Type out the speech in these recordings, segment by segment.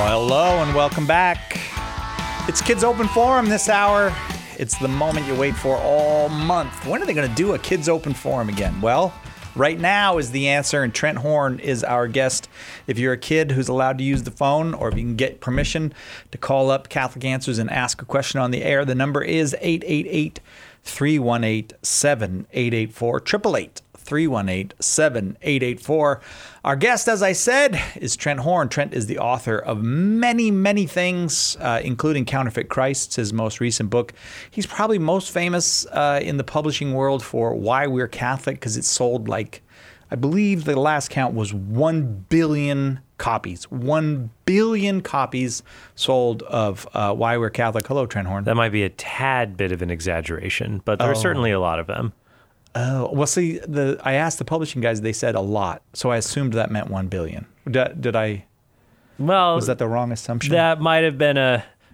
Hello and welcome back. It's Kids Open Forum this hour. It's the moment you wait for all month. When are they going to do a Kids Open Forum again? Well, right now is the answer, and Trent Horn is our guest. If you're a kid who's allowed to use the phone, or if you can get permission to call up Catholic Answers and ask a question on the air, the number is 888-318-7884, 888-318-7884. Our guest, as I said, is Trent Horn. Trent is the author of many, many things, including Counterfeit Christ, his most recent book. He's probably most famous in the publishing world for Why We're Catholic, because it sold like, I believe the last count was 1 billion copies. 1 billion copies sold of Why We're Catholic. Hello, Trent Horn. That might be a tad bit of an exaggeration, but there are certainly a lot of them. Oh, well, see, I asked the publishing guys, they said a lot. So I assumed that meant 1 billion. Did I? Well, was that the wrong assumption? That might have been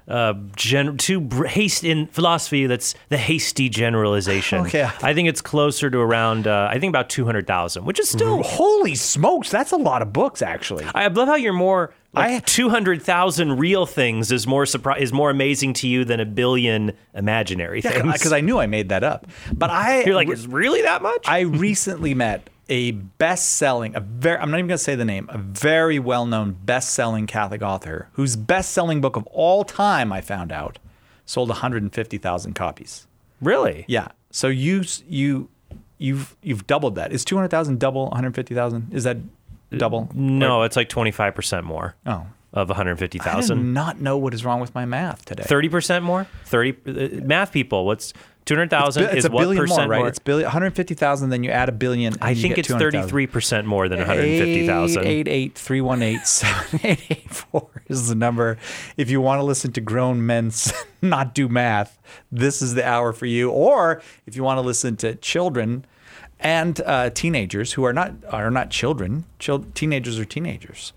in philosophy, that's the hasty generalization. Okay. I think it's closer to around, I think about 200,000, which is still... Holy smokes, that's a lot of books, actually. I love how you're more... 200,000 real things is more amazing to you than a billion imaginary things. Because I knew I made that up. But you're like, is really that much? I recently met a best-selling, I'm not even going to say the name, a very well-known best-selling Catholic author whose best-selling book of all time, I found out, sold 150,000 copies. Really? Yeah. So you've doubled that. Is 200,000 double 150,000? Is that double? No, it's like 25% more. Oh. Of 150,000. I did not know what is wrong with my math today. 30% more? 30 math people, what's 200,000 is what percent more, right? more? It's 150,000, then you add a billion. And I think it's 33% more than 150,000. 888-318-7884 is the number. If you want to listen to grown men not do math, this is the hour for you. Or if you want to listen to children and teenagers who are not children. Teenagers are teenagers.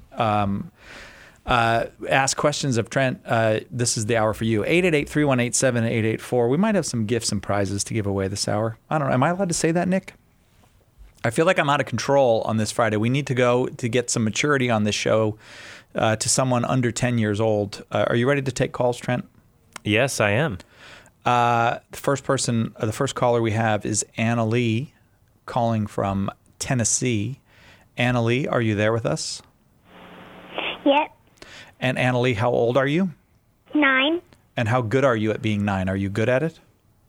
Ask questions of Trent. This is the hour for you. 888-318-7884. We might have some gifts and prizes to give away this hour. I don't know. Am I allowed to say that, Nick? I feel like I'm out of control on this Friday. We need to go to get some maturity on this show to someone under 10 years old. Are you ready to take calls, Trent? Yes, I am. The first caller we have is Anna Lee, calling from Tennessee. Anna Lee, are you there with us? Yep. And Anna Lee, how old are you? 9. And how good are you at being 9? Are you good at it?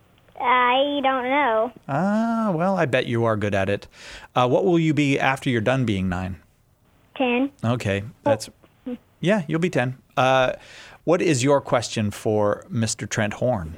I don't know. Well, I bet you are good at it. What will you be after you're done being 9? 10. Okay. Yeah, you'll be 10. What is your question for Mr. Trent Horn?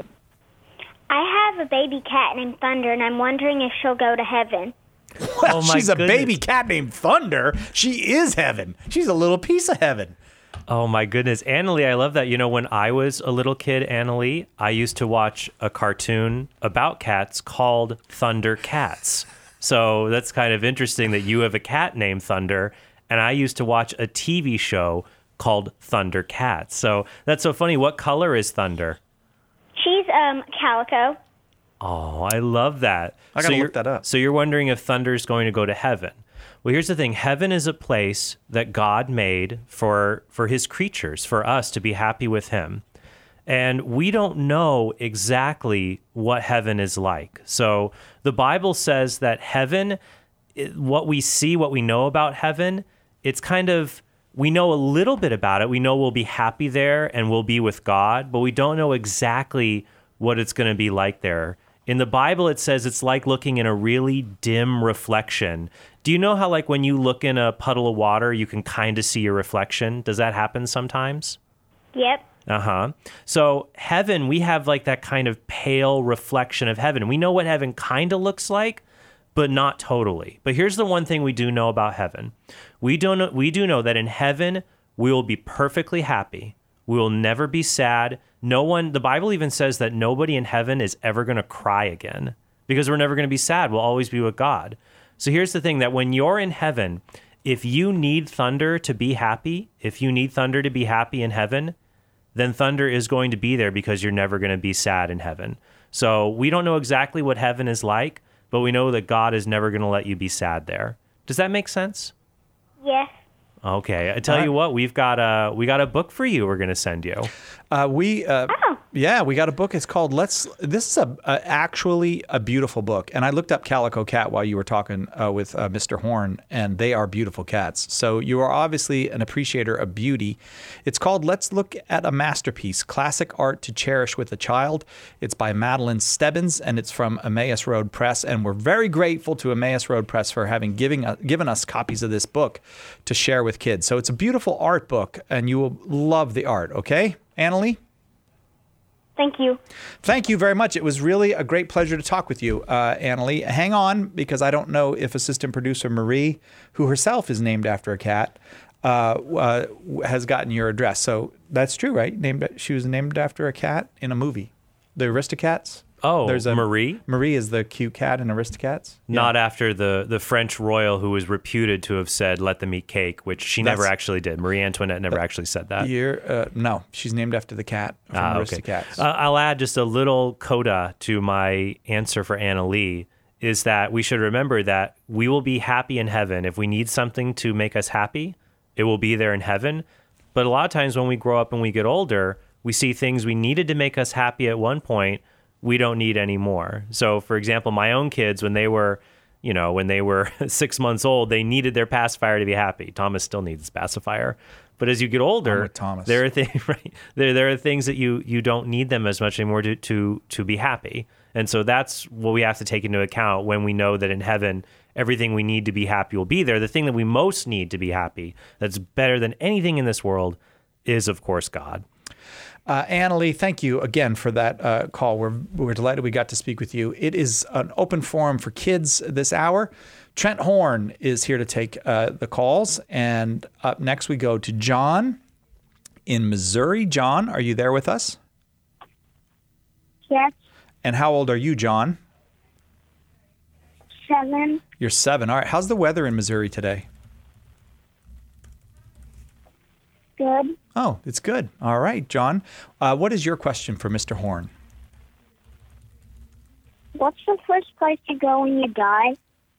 I have a baby cat named Thunder, and I'm wondering if she'll go to heaven. Well, she's a baby cat named Thunder. She is heaven. She's a little piece of heaven. Oh, my goodness. Annalie, I love that. You know, when I was a little kid, Annalie, I used to watch a cartoon about cats called Thunder Cats. So that's kind of interesting that you have a cat named Thunder, and I used to watch a TV show called Thunder Cats. So that's so funny. What color is Thunder? She's calico. Oh, I love that. I gotta look that up. So you're wondering if Thunder's going to go to heaven. Well, here's the thing. Heaven is a place that God made for his creatures, for us to be happy with him. And we don't know exactly what heaven is like. So the Bible says that heaven, what we see, what we know about heaven, it's kind of, we know a little bit about it. We know we'll be happy there and we'll be with God, but we don't know exactly what it's going to be like there. In the Bible, it says it's like looking in a really dim reflection. Do you know how, like, when you look in a puddle of water, you can kind of see your reflection? Does that happen sometimes? Yep. Uh-huh. So heaven, we have, like, that kind of pale reflection of heaven. We know what heaven kind of looks like, but not totally. But here's the one thing we do know about heaven. We do know that in heaven, we will be perfectly happy. We will never be sad. The Bible even says that nobody in heaven is ever going to cry again because we're never going to be sad. We'll always be with God. So here's the thing, that when you're in heaven, if you need thunder to be happy, in heaven, then thunder is going to be there because you're never going to be sad in heaven. So we don't know exactly what heaven is like, but we know that God is never going to let you be sad there. Does that make sense? Yes. Okay, I tell you what, we got a book for you. We're going to send you. Yeah, we got a book. It's called This is actually a beautiful book. And I looked up Calico Cat while you were talking with Mr. Horn, and they are beautiful cats. So you are obviously an appreciator of beauty. It's called Let's Look at a Masterpiece, Classic Art to Cherish with a Child. It's by Madeline Stebbins, and it's from Emmaus Road Press. And we're very grateful to Emmaus Road Press for having given us copies of this book to share with kids. So it's a beautiful art book, and you will love the art, okay? Annalie? Thank you. Thank you very much. It was really a great pleasure to talk with you, Annalie. Hang on, because I don't know if assistant producer Marie, who herself is named after a cat, has gotten your address. So that's true, right? She was named after a cat in a movie, The Aristocats. Oh, There's Marie? Marie is the cute cat in Aristocats. Not after the French royal who was reputed to have said, let them eat cake, which she never actually did. Marie Antoinette never actually said that. No, she's named after the cat from Aristocats. I'll add just a little coda to my answer for Annalie, is that we should remember that we will be happy in heaven. If we need something to make us happy, it will be there in heaven. But a lot of times when we grow up and we get older, we see things we needed to make us happy at one point we don't need anymore. So, for example, my own kids, when they were 6 months old, they needed their pacifier to be happy. Thomas still needs his pacifier. But as you get older, there are things, right? There are things that you don't need them as much anymore to be happy. And so that's what we have to take into account when we know that in heaven, everything we need to be happy will be there. The thing that we most need to be happy, that's better than anything in this world, is, of course, God. Annalie, thank you again for that call. We're delighted we got to speak with you. It is an open forum for kids this hour. Trent Horn is here to take the calls. And up next we go to John in Missouri. John, are you there with us? Yes. And how old are you, John? 7. You're 7. All right. How's the weather in Missouri today? Good. Oh, it's good. All right, John. What is your question for Mr. Horn? What's the first place you go when you die?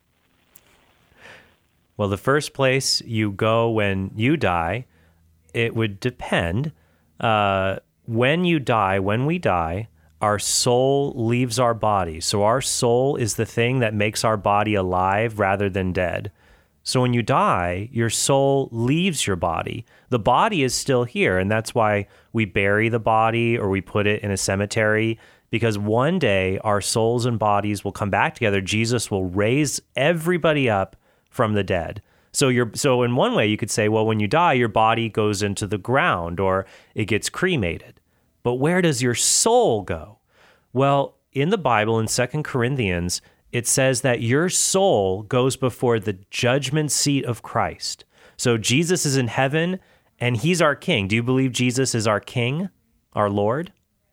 Well, the first place you go when you die, it would depend. When we die, our soul leaves our body. So our soul is the thing that makes our body alive rather than dead. So when you die, your soul leaves your body. The body is still here, and that's why we bury the body or we put it in a cemetery, because one day our souls and bodies will come back together. Jesus will raise everybody up from the dead. So in one way you could say, well, when you die, your body goes into the ground or it gets cremated. But where does your soul go? Well, in the Bible, in 2 Corinthians, it says that your soul goes before the judgment seat of Christ. So Jesus is in heaven, and he's our king. Do you believe Jesus is our king, our Lord?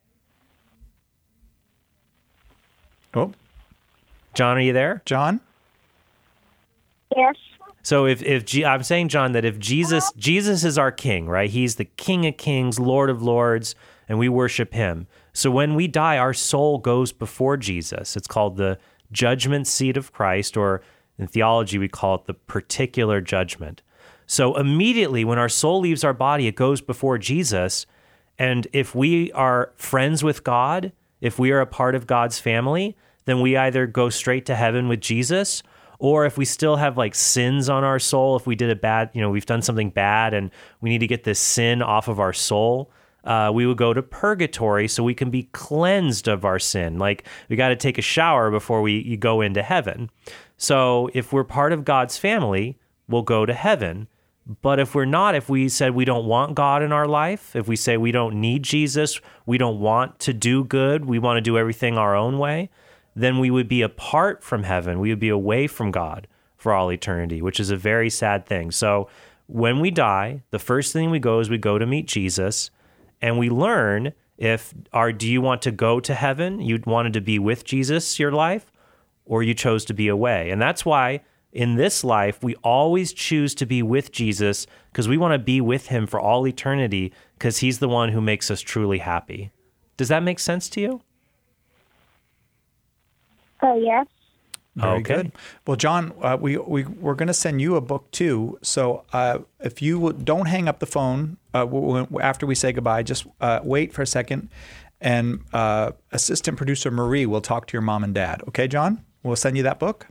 Oh. John, are you there? John? Yes. So I'm saying, John, that if Jesus is our king, right? He's the King of Kings, Lord of Lords, and we worship him. So when we die, our soul goes before Jesus. It's called the judgment seat of Christ, or in theology, we call it the particular judgment. So immediately when our soul leaves our body, it goes before Jesus. And if we are friends with God, if we are a part of God's family, then we either go straight to heaven with Jesus, or if we still have like sins on our soul, if we did we've done something bad and we need to get this sin off of our soul, we would go to purgatory so we can be cleansed of our sin. Like we got to take a shower before you go into heaven. So if we're part of God's family, we'll go to heaven. But if we're not, if we said we don't want God in our life, if we say we don't need Jesus, we don't want to do good, we want to do everything our own way, then we would be apart from heaven. We would be away from God for all eternity, which is a very sad thing. So when we die, the first thing we go to meet Jesus, and we learn do you want to go to heaven? You wanted to be with Jesus your life, or you chose to be away. And that's why in this life, we always choose to be with Jesus, because we want to be with him for all eternity, because he's the one who makes us truly happy. Does that make sense to you? Oh, yes. Very Okay. good. Well, John, we're going to send you a book too. So if you don't hang up the phone after we say goodbye, just wait for a second, and assistant producer Marie will talk to your mom and dad. Okay, John? We'll send you that book.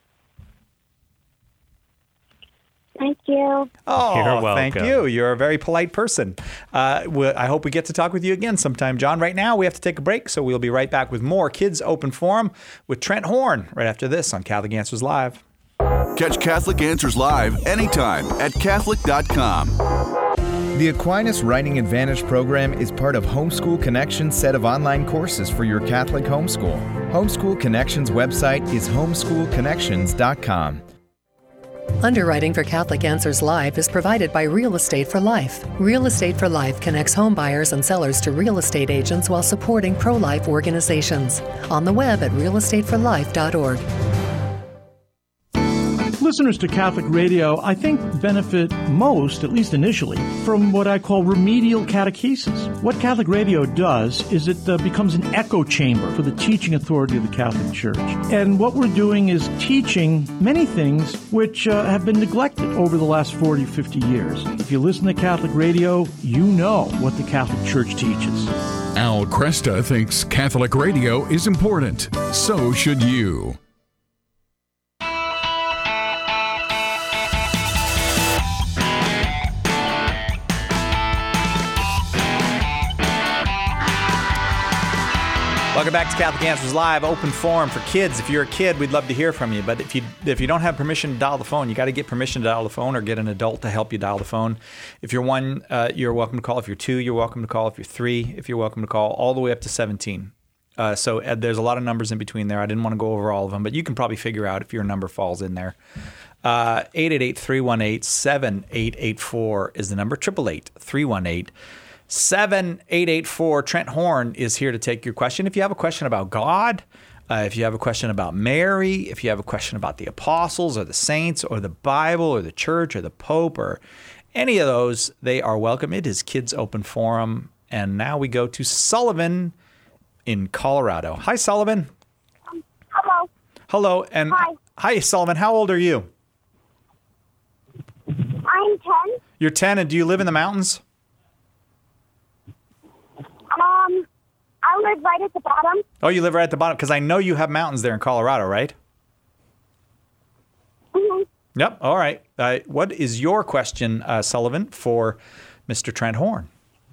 Thank you. Oh, You're thank welcome. you. You're a very polite person. I hope we get to talk with you again sometime, John. Right now, we have to take a break, so we'll be right back with more Kids Open Forum with Trent Horn right after this on Catholic Answers Live. Catch Catholic Answers Live anytime at Catholic.com. The Aquinas Writing Advantage program is part of Homeschool Connection's set of online courses for your Catholic homeschool. Homeschool Connection's website is homeschoolconnections.com. Underwriting for Catholic Answers Live is provided by Real Estate for Life. Real Estate for Life connects home buyers and sellers to real estate agents while supporting pro-life organizations. On the web at realestateforlife.org. Listeners to Catholic Radio, I think, benefit most, at least initially, from what I call remedial catechesis. What Catholic Radio does is it becomes an echo chamber for the teaching authority of the Catholic Church. And what we're doing is teaching many things which have been neglected over the last 40, 50 years. If you listen to Catholic Radio, you know what the Catholic Church teaches. Al Cresta thinks Catholic radio is important. So should you. Welcome back to Catholic Answers Live, open forum for kids. If you're a kid, we'd love to hear from you. But if you don't have permission to dial the phone, you got to get permission to dial the phone or get an adult to help you dial the phone. If you're 1, you're welcome to call. If you're 2, you're welcome to call. If you're 3, you're welcome to call, all the way up to 17. So there's a lot of numbers in between there. I didn't want to go over all of them, but you can probably figure out if your number falls in there. 888-318-7884 is the number. 888-318-7884. Trent Horn is here to take your question. If you have a question about God, if you have a question about Mary, if you have a question about the apostles or the saints or the Bible or the church or the Pope or any of those, they are welcome. It is Kids Open Forum. And now we go to Sullivan in Colorado. Hi, Sullivan. Hello. Hello. And hi, Sullivan. How old are you? I'm 10. You're 10, and do you live in the mountains? I live right at the bottom. Oh, you live right at the bottom? Because I know you have mountains there in Colorado, right? Mm-hmm. Yep. All right. What is your question, Sullivan, for Mr. Trent Horn?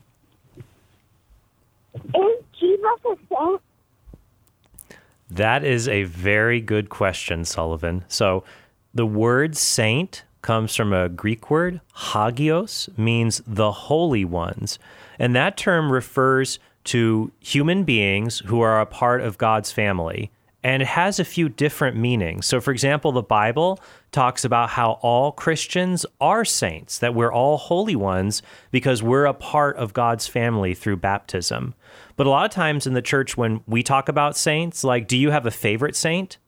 Is Jesus a saint? That is a very good question, Sullivan. So the word saint comes from a Greek word, hagios, means the holy ones. And that term refers to human beings who are a part of God's family. And it has a few different meanings. So, for example, the Bible talks about how all Christians are saints, that we're all holy ones because we're a part of God's family through baptism. But a lot of times in the church, when we talk about saints, like, do you have a favorite saint?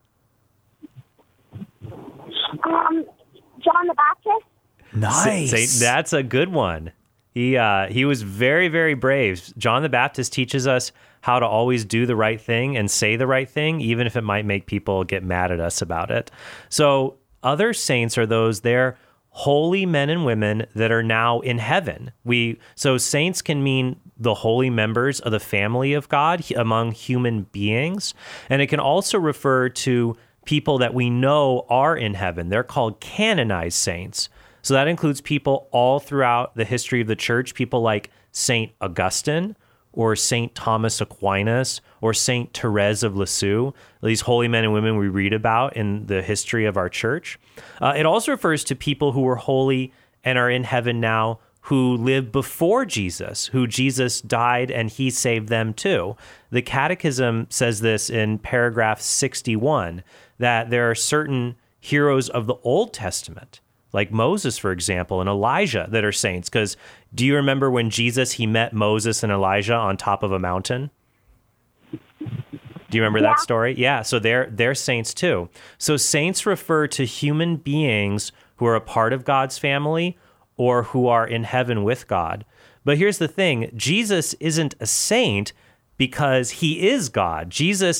John the Baptist. Nice. That's a good one. He was very, very brave. John the Baptist teaches us how to always do the right thing and say the right thing, even if it might make people get mad at us about it. So other saints are those, they're holy men and women that are now in heaven. So saints can mean the holy members of the family of God among human beings. And it can also refer to people that we know are in heaven. They're called canonized saints. So that includes people all throughout the history of the church, people like St. Augustine or St. Thomas Aquinas or St. Therese of Lisieux, these holy men and women we read about in the history of our church. It also refers to people who were holy and are in heaven now who lived before Jesus, who Jesus died and he saved them too. The Catechism says this in paragraph 61, that there are certain heroes of the Old Testament, like Moses, for example, and Elijah, that are saints. Because do you remember when Jesus, he met Moses and Elijah on top of a mountain? Do you remember that story? Yeah, so they're saints too. So saints refer to human beings who are a part of God's family or who are in heaven with God. But here's the thing, Jesus isn't a saint because he is God. Jesus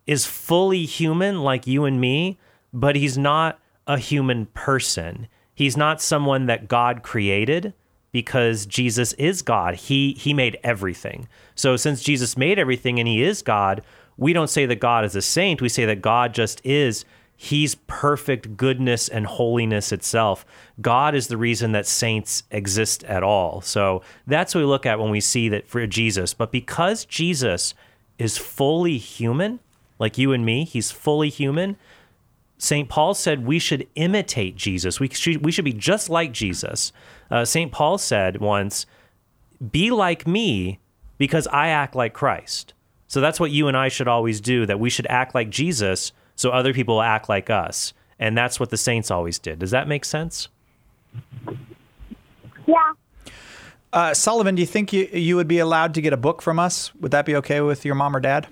is fully human like you and me, but he's not a human person. He's not someone that God created, because Jesus is God. He made everything. So since Jesus made everything and he is God, we don't say that God is a saint. We say that God just is. He's perfect goodness and holiness itself. God is the reason that saints exist at all. So that's what we look at when we see that for Jesus. But because Jesus is fully human, like you and me, he's fully human, St. Paul said we should imitate Jesus. We should be just like Jesus. St. Paul said once, be like me because I act like Christ. So that's what you and I should always do, that we should act like Jesus so other people will act like us. And that's what the saints always did. Does that make sense? Yeah. Sullivan, do you think you would be allowed to get a book from us? Would that be okay with your mom or dad?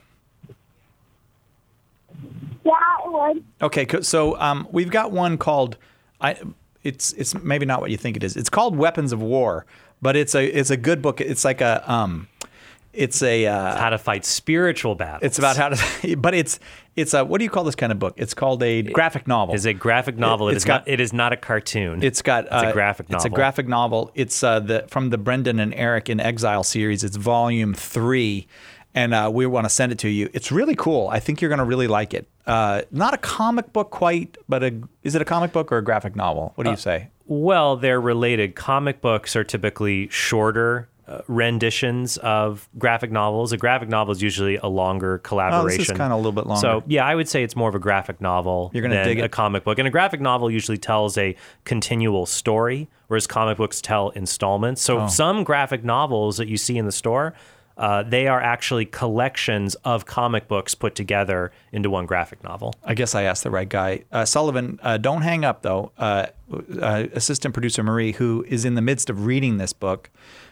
Yeah, it would. Okay, so we've got one called, it's maybe not what you think it is. It's called Weapons of War, but it's a good book. It's like it's how to fight spiritual battles. It's about how to, but it's a, what do you call this kind of book? It's called a graphic novel. It's a graphic novel. It is not a cartoon. It's a graphic novel. It's a graphic novel. It's from the Brendan and Eric in Exile series. It's volume 3. And we want to send it to you. It's really cool. I think you're going to really like it. Not a comic book quite, but is it a comic book or a graphic novel? What do you say? Well, they're related. Comic books are typically shorter renditions of graphic novels. A graphic novel is usually a longer collaboration. Oh, this is kind of a little bit longer. So, yeah, I would say it's more of a graphic novel You're gonna dig than it. a comic book. And a graphic novel usually tells a continual story, whereas comic books tell installments. So some graphic novels that you see in the store, they are actually collections of comic books put together into one graphic novel. I guess I asked the right guy. Sullivan, don't hang up, though. Assistant producer Marie, who is in the midst of reading this book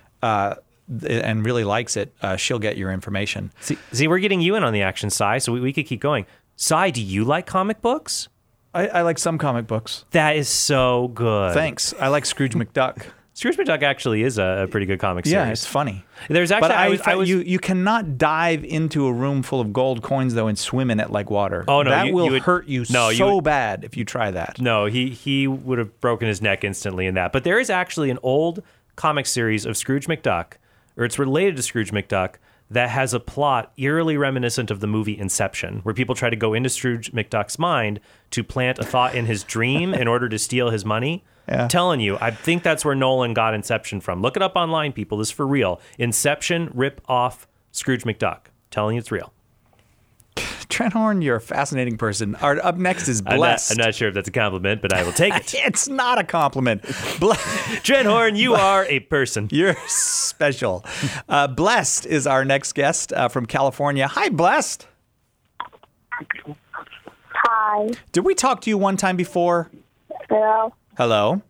and really likes it, she'll get your information. See, we're getting you in on the action, Cy, so we could keep going. Cy, do you like comic books? I like some comic books. That is so good. Thanks. I like Scrooge McDuck. Scrooge McDuck actually is a pretty good comic series. Yeah, it's funny. There's actually, but you cannot dive into a room full of gold coins though and swim in it like water. Oh no, that will would hurt you bad if you try that. No, he would have broken his neck instantly in that. But there is actually an old comic series of Scrooge McDuck, or it's related to Scrooge McDuck, that has a plot eerily reminiscent of the movie Inception, where people try to go into Scrooge McDuck's mind to plant a thought in his dream in order to steal his money. Yeah. I'm telling you, I think that's where Nolan got Inception from. Look it up online, people. This is for real. Inception rip off Scrooge McDuck. I'm telling you, it's real. Trent Horn, you're a fascinating person. Up next is Blessed. I'm not sure if that's a compliment, but I will take it. It's not a compliment. Trent Horn, you are a person. You're special. Blessed is our next guest from California. Hi, Blessed. Hi. Did we talk to you one time before? Hello. Hello.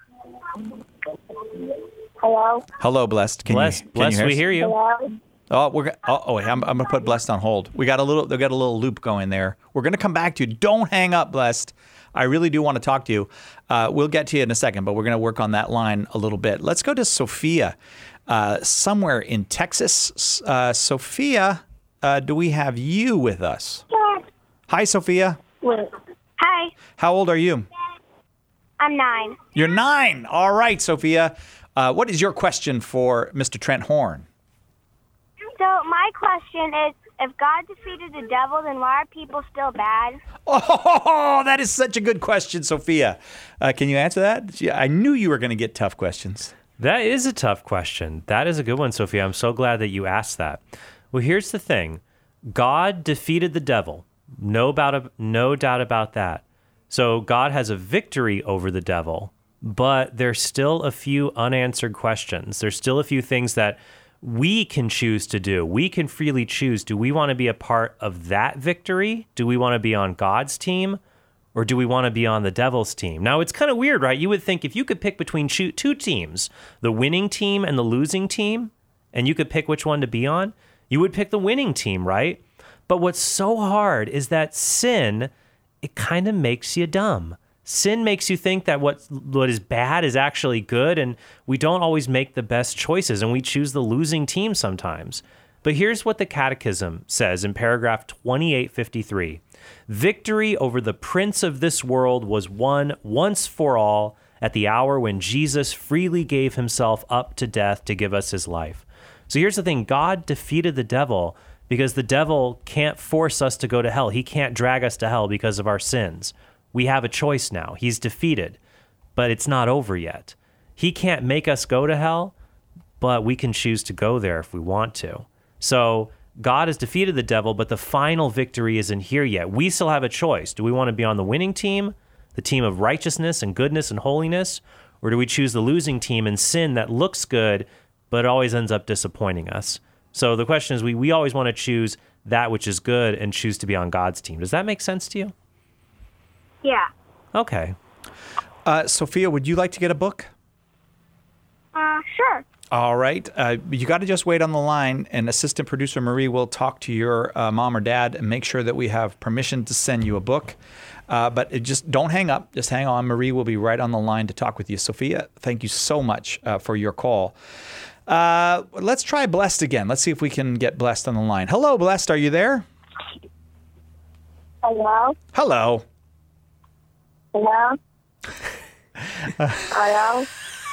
Hello. Hello, Blessed. Blessed, we hear you. Hello. Oh, wait, I'm gonna put Blessed on hold. We got a little loop going there. We're gonna come back to you. Don't hang up, Blessed. I really do want to talk to you. We'll get to you in a second, but we're gonna work on that line a little bit. Let's go to Sophia, somewhere in Texas. Sophia, do we have you with us? Yeah. Hi, Sophia. Hi. How old are you? I'm 9. You're 9. All right, Sophia. What is your question for Mr. Trent Horn? So my question is, if God defeated the devil, then why are people still bad? Oh, that is such a good question, Sophia. Can you answer that? I knew you were going to get tough questions. That is a tough question. That is a good one, Sophia. I'm so glad that you asked that. Well, here's the thing. God defeated the devil. No doubt about that. So God has a victory over the devil, but there's still a few unanswered questions. There's still a few things that we can choose to do. We can freely choose. Do we want to be a part of that victory? Do we want to be on God's team? Or do we want to be on the devil's team? Now, it's kind of weird, right? You would think if you could pick between two teams, the winning team and the losing team, and you could pick which one to be on, you would pick the winning team, right? But what's so hard is that sin, it kind of makes you dumb. Sin makes you think that what is bad is actually good, and we don't always make the best choices, and we choose the losing team sometimes. But here's what the Catechism says in paragraph 2853. Victory over the prince of this world was won once for all at the hour when Jesus freely gave himself up to death to give us his life. So here's the thing. God defeated the devil because the devil can't force us to go to hell. He can't drag us to hell because of our sins. We have a choice now. He's defeated, but it's not over yet. He can't make us go to hell, but we can choose to go there if we want to. So God has defeated the devil, but the final victory isn't here yet. We still have a choice. Do we want to be on the winning team, the team of righteousness and goodness and holiness, or do we choose the losing team and sin that looks good, but always ends up disappointing us? So the question is, we always want to choose that which is good and choose to be on God's team. Does that make sense to you? Yeah. Okay. Sophia, would you like to get a book? Sure. All right. You got to just wait on the line, and assistant producer Marie will talk to your mom or dad and make sure that we have permission to send you a book. But just don't hang up. Just hang on. Marie will be right on the line to talk with you. Sophia, thank you so much for your call. Let's try Blessed again. Let's see if we can get Blessed on the line. Hello, Blessed. Are you there? Hello? Hello. Hello? Hello?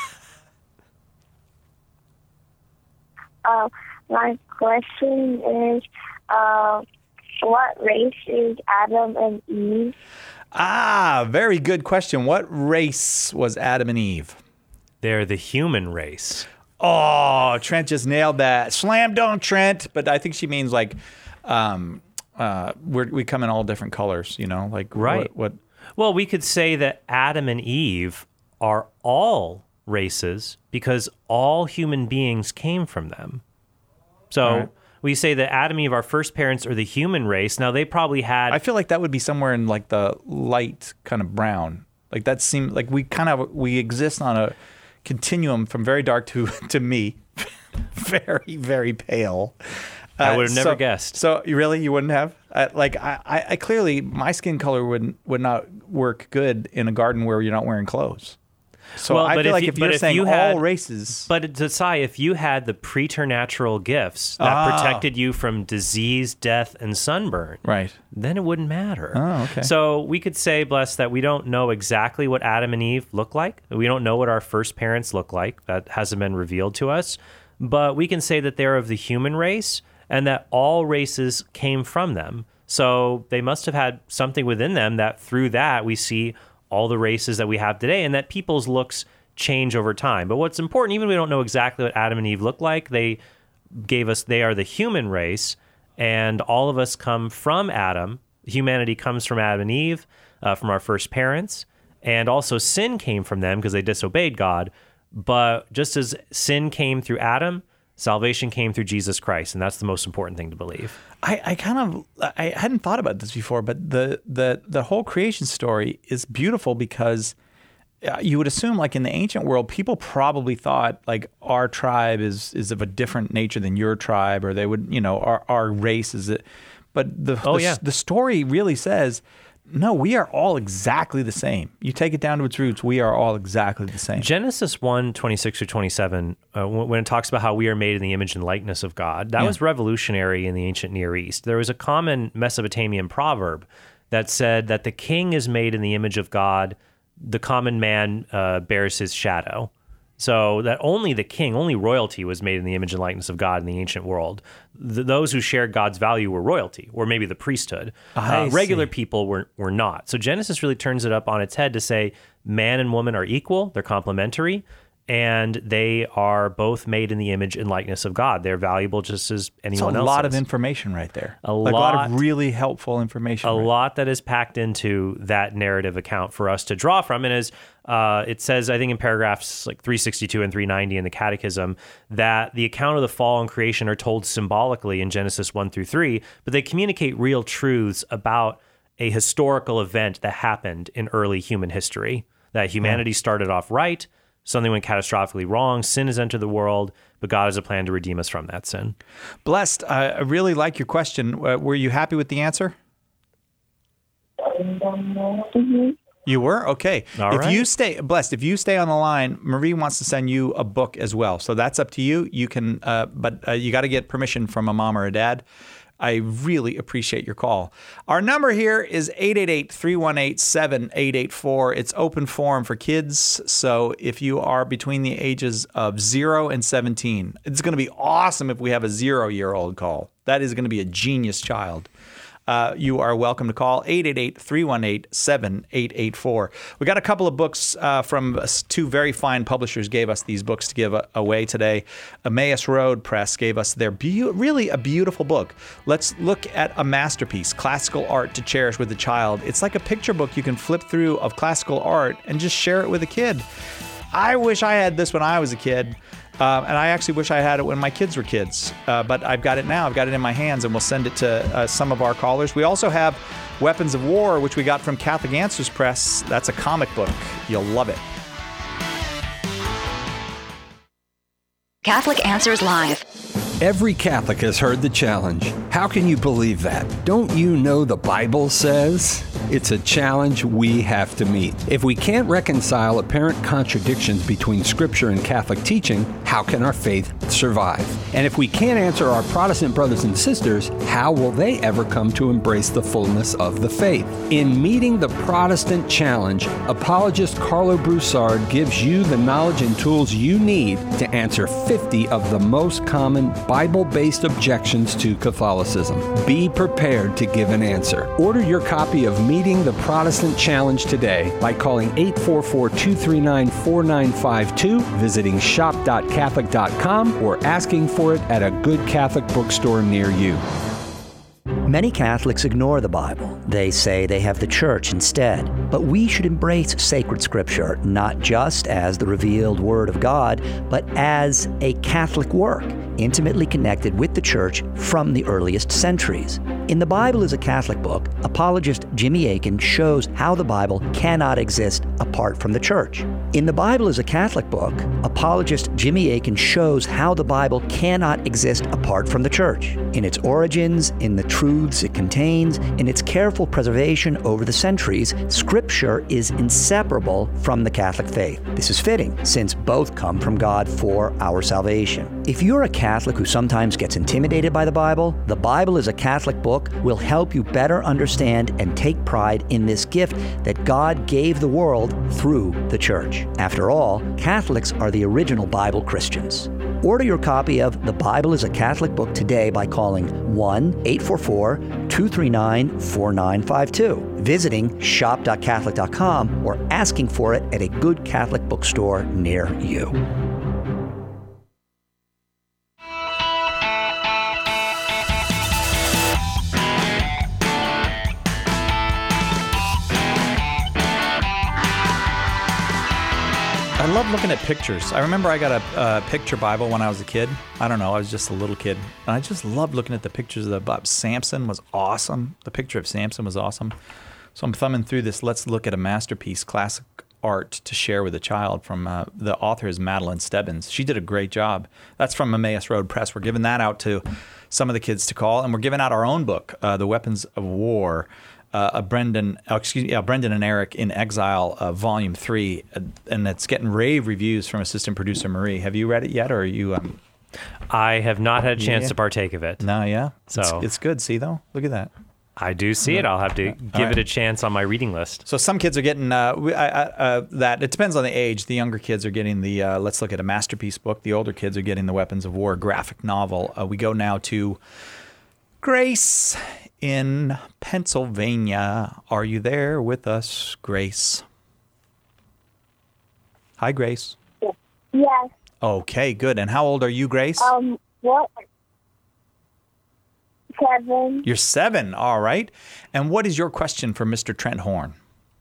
My question is, what race is Adam and Eve? Very good question. What race was Adam and Eve? They're the human race. Oh, Trent just nailed that. Slam dunk, Trent. But I think she means like we come in all different colors, you know? Like right. What? Well, we could say that Adam and Eve are all races because all human beings came from them. So right. We say that Adam and Eve, our first parents, are the human race. Now, they probably had... I feel like that would be somewhere in like the light kind of brown. Like that seemed like we exist on a continuum from very dark to me, very, very pale. I would have never guessed. So you wouldn't have? I clearly, my skin color would not work good in a garden where you're not wearing clothes. So well, I feel like if you're saying all races... But Desai, if you had the preternatural gifts that protected you from disease, death, and sunburn, right, then it wouldn't matter. Oh, okay. So we could say, Bless, that we don't know exactly what Adam and Eve look like. We don't know what our first parents look like. That hasn't been revealed to us. But we can say that they're of the human race and that all races came from them. So they must have had something within them that through that we see all the races that we have today, and that people's looks change over time. But what's important, even if we don't know exactly what Adam and Eve look like, they are the human race, and all of us come from Adam. Humanity comes from Adam and Eve, from our first parents, and also sin came from them because they disobeyed God. But just as sin came through Adam, salvation came through Jesus Christ, and that's the most important thing to believe. I hadn't thought about this before, but the whole creation story is beautiful because you would assume, like in the ancient world, people probably thought like our tribe is of a different nature than your tribe, or they would, our race is it. But the story really says, no, we are all exactly the same. You take it down to its roots, we are all exactly the same. Genesis 1:26-27, when it talks about how we are made in the image and likeness of God, that was revolutionary in the ancient Near East. There was a common Mesopotamian proverb that said that the king is made in the image of God, the common man bears his shadow. So that only the king, only royalty was made in the image and likeness of God in the ancient world. Those who shared God's value were royalty, or maybe the priesthood. Regular people were not. So Genesis really turns it up on its head to say man and woman are equal, they're complementary, and they are both made in the image and likeness of God. They're valuable just as anyone else is. A lot of information right there. A lot of really helpful information. A lot that is packed into that narrative account for us to draw from. And as it says, I think in paragraphs like 362 and 390 in the Catechism, that the account of the fall and creation are told symbolically in Genesis 1-3, but they communicate real truths about a historical event that happened in early human history, that humanity started off right, something went catastrophically wrong, sin has entered the world, but God has a plan to redeem us from that sin. Blessed, I really like your question. Were you happy with the answer? Mm-hmm. You were? Okay. All if right. you stay on the line, Marie wants to send you a book as well. So that's up to you. You can, but you got to get permission from a mom or a dad. I really appreciate your call. Our number here is 888-318-7884. It's open forum for kids. So if you are between the ages of 0 and 17, it's going to be awesome if we have a 0-year-old call. That is going to be a genius child. You are welcome to call 888-318-7884. We got a couple of books from two very fine publishers gave us these books to give away today. Emmaus Road Press gave us their really a beautiful book. Let's look at a masterpiece, Classical Art to Cherish with a Child. It's like a picture book you can flip through of classical art and just share it with a kid. I wish I had this when I was a kid. And I actually wish I had it when my kids were kids. But I've got it now. I've got it in my hands, and we'll send it to some of our callers. We also have Weapons of War, which we got from Catholic Answers Press. That's a comic book. You'll love it. Catholic Answers Live. Every Catholic has heard the challenge. How can you believe that? Don't you know the Bible says? It's a challenge we have to meet. If we can't reconcile apparent contradictions between Scripture and Catholic teaching, how can our faith survive? And if we can't answer our Protestant brothers and sisters, how will they ever come to embrace the fullness of the faith? In Meeting the Protestant Challenge, apologist Carlo Broussard gives you the knowledge and tools you need to answer 50 of the most common Bible-based objections to Catholicism. Be prepared to give an answer. Order your copy of Meeting the Protestant Challenge today by calling 844-239-4952, visiting shop.catholic.com, or asking for it at a good Catholic bookstore near you. Many Catholics ignore the Bible. They say they have the Church instead. But we should embrace sacred Scripture, not just as the revealed Word of God, but as a Catholic work, intimately connected with the Church from the earliest centuries. In The Bible is a Catholic Book, apologist Jimmy Akin shows how the Bible cannot exist apart from the Church. In The Bible is a Catholic Book, apologist Jimmy Akin shows how the Bible cannot exist apart from the Church. In its origins, in the truths it contains, in its careful preservation over the centuries, Scripture is inseparable from the Catholic faith. This is fitting, since both come from God for our salvation. If you're a Catholic who sometimes gets intimidated by the Bible is a Catholic Book will help you better understand and take pride in this gift that God gave the world through the Church. After all, Catholics are the original Bible Christians. Order your copy of The Bible is a Catholic Book today by calling 1-844-239-4952, visiting shop.catholic.com, or asking for it at a good Catholic bookstore near you. I love looking at pictures. I remember I got a picture Bible when I was a kid. I don't know, I was just a little kid. And I just loved looking at the pictures of the Bible. Samson was awesome. The picture of Samson was awesome. So I'm thumbing through this. Let's look at a masterpiece, Classic Art to Share with a Child, from the author is Madeline Stebbins. She did a great job. That's from Emmaus Road Press. We're giving that out to some of the kids to call. And we're giving out our own book, The Weapons of War. Brendan and Eric in Exile, Volume 3, and it's getting rave reviews from assistant producer Marie. Have you read it yet, or are you? I have not had a chance to partake of it. No, yeah. So it's good. See, though? Look at that. I do see it. I'll have to give it a chance on my reading list. So some kids are getting that. It depends on the age. The younger kids are getting the Let's Look at a Masterpiece book. The older kids are getting the Weapons of War graphic novel. We go now to Grace in Pennsylvania. Are you there with us, Grace? Hi, Grace. Yes. Okay, good. And how old are you, Grace? What? 7. You're 7. All right. And what is your question for Mr. Trent Horn?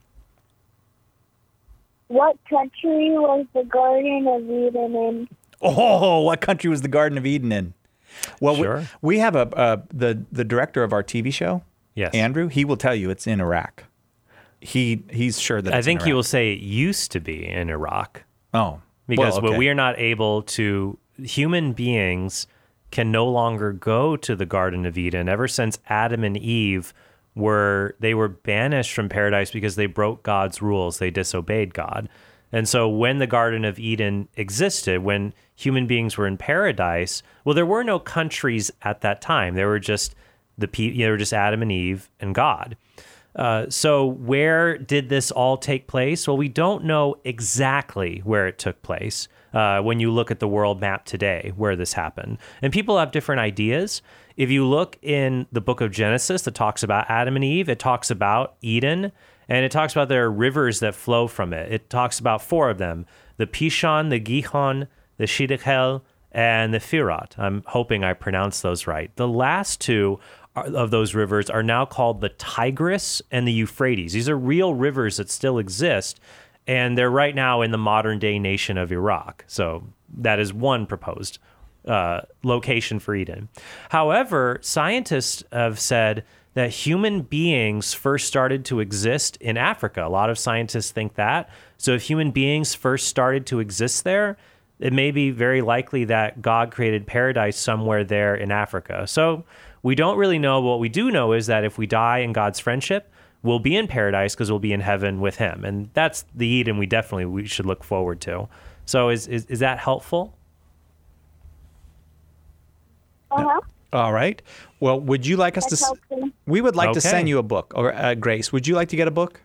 What country was the Garden of Eden in? Oh, what country was the Garden of Eden in? Well, sure. we have the director of our TV show, yes, Andrew. He will tell you it's in Iraq. He's sure that. I think he will say it used to be in Iraq. Oh, because we are not able to. Human beings can no longer go to the Garden of Eden. Ever since Adam and Eve were banished from paradise because they broke God's rules. They disobeyed God. And so when the Garden of Eden existed, when human beings were in paradise, well, there were no countries at that time. There were just they were just Adam and Eve and God. So where did this all take place? Well, we don't know exactly where it took place when you look at the world map today, where this happened. And people have different ideas. If you look in the book of Genesis that talks about Adam and Eve, it talks about Eden, and it talks about there are rivers that flow from it. It talks about 4 of them, the Pishon, the Gihon, the Shiddekel, and the Firat. I'm hoping I pronounced those right. The last 2 of those rivers are now called the Tigris and the Euphrates. These are real rivers that still exist, and they're right now in the modern-day nation of Iraq. So that is one proposed location for Eden. However, scientists have said that human beings first started to exist in Africa. A lot of scientists think that. So if human beings first started to exist there, it may be very likely that God created paradise somewhere there in Africa. So we don't really know. What we do know is that if we die in God's friendship, we'll be in paradise because we'll be in heaven with him. And that's the Eden we should look forward to. So is that helpful? Uh-huh. All right. Well, would you like us to... We would like to send you a book. Or Grace, would you like to get a book?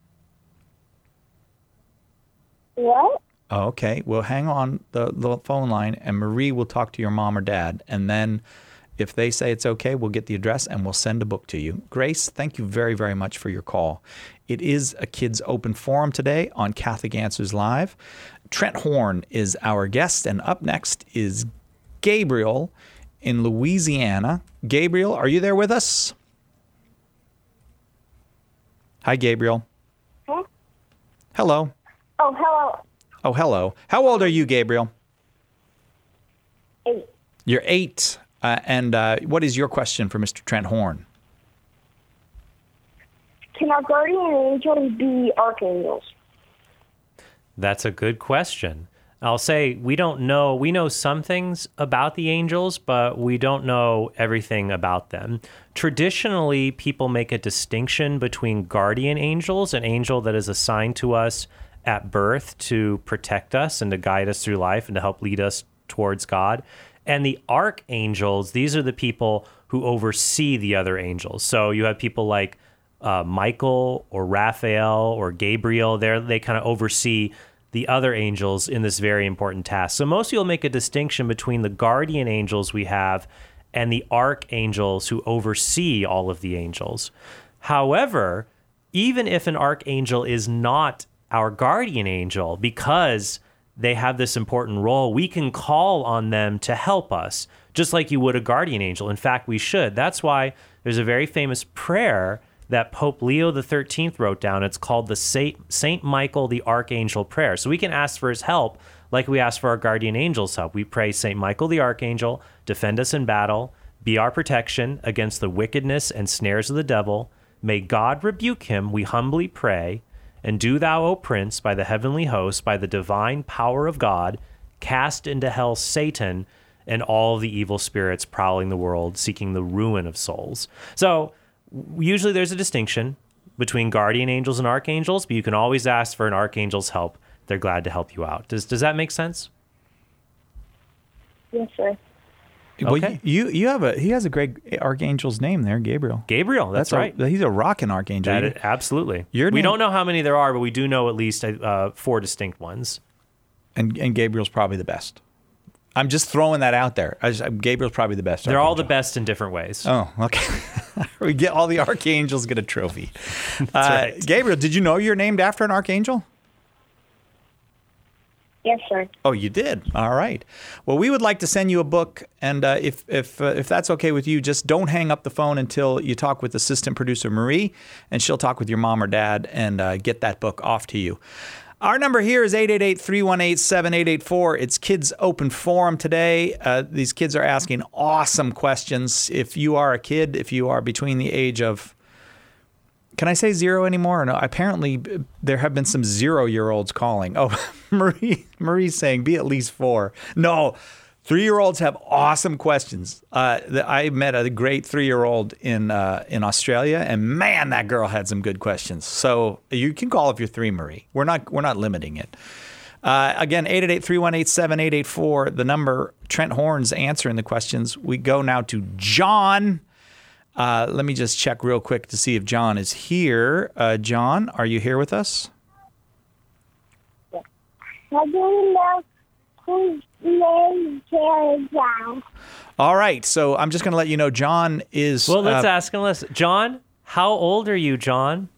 What? Okay. Well, hang on the phone line, and Marie will talk to your mom or dad. And then if they say it's okay, we'll get the address and we'll send a book to you. Grace, thank you very, very much for your call. It is a Kids Open Forum today on Catholic Answers Live. Trent Horn is our guest, and up next is Gabriel in Louisiana. Gabriel, are you there with us? Hi, Gabriel. Huh? Hello. Oh, hello. Oh, hello. How old are you, Gabriel? 8. You're 8. And what is your question for Mr. Trent Horn? Can our guardian angels be archangels? That's a good question. I'll say we don't know. We know some things about the angels, but we don't know everything about them. Traditionally, people make a distinction between guardian angels, an angel that is assigned to us at birth to protect us and to guide us through life and to help lead us towards God. And the archangels, these are the people who oversee the other angels. So you have people like Michael or Raphael or Gabriel. They kind of oversee the other angels in this very important task. So most people make a distinction between the guardian angels we have and the archangels who oversee all of the angels. However, even if an archangel is not our guardian angel, because they have this important role, we can call on them to help us, just like you would a guardian angel. In fact, we should. That's why there's a very famous prayer that Pope Leo XIII wrote down. It's called the Saint Michael the Archangel Prayer. So we can ask for his help like we ask for our guardian angel's help. We pray, Saint Michael the Archangel, defend us in battle, be our protection against the wickedness and snares of the devil. May God rebuke him, we humbly pray. And do thou, O Prince, by the heavenly host, by the divine power of God, cast into hell Satan and all the evil spirits prowling the world, seeking the ruin of souls. So usually there's a distinction between guardian angels and archangels, but you can always ask for an archangel's help. They're glad to help you out. Does that make sense? Yes, sir. Well, Okay. he has a great archangel's name there, Gabriel. Gabriel, that's right. He's a rockin' archangel. Absolutely. Your We name- don't know how many there are, but we do know at least 4 distinct ones. And Gabriel's probably the best. I'm just throwing that out there. Gabriel's probably the best. They're all the archangel. best in different ways. Oh, okay. We get all the archangels get a trophy. right. Gabriel, did you know you're named after an archangel? Yes, sir. Oh, you did. All right. Well, we would like to send you a book, and if that's okay with you, just don't hang up the phone until you talk with assistant producer Marie, and she'll talk with your mom or dad and get that book off to you. Our number here is 888-318-7884. It's Kids Open Forum today. These kids are asking awesome questions. If you are a kid, if you are between the age of, can I say 0 anymore? Or no, apparently there have been some 0-year-olds calling. Oh, Marie's saying be at least 4. No, 3-year-olds have awesome questions. I met a great 3-year-old in Australia, and man, that girl had some good questions. So you can call if you're 3, Marie. We're not limiting it. Again, 888-318-7884, the number. Trent Horn's answering the questions. We go now to John. Let me just check real quick to see if John is here. John, are you here with us? I do know whose name is John. All right, so I'm just going to let you know John is... Well, let's ask him. John, how old are you, John?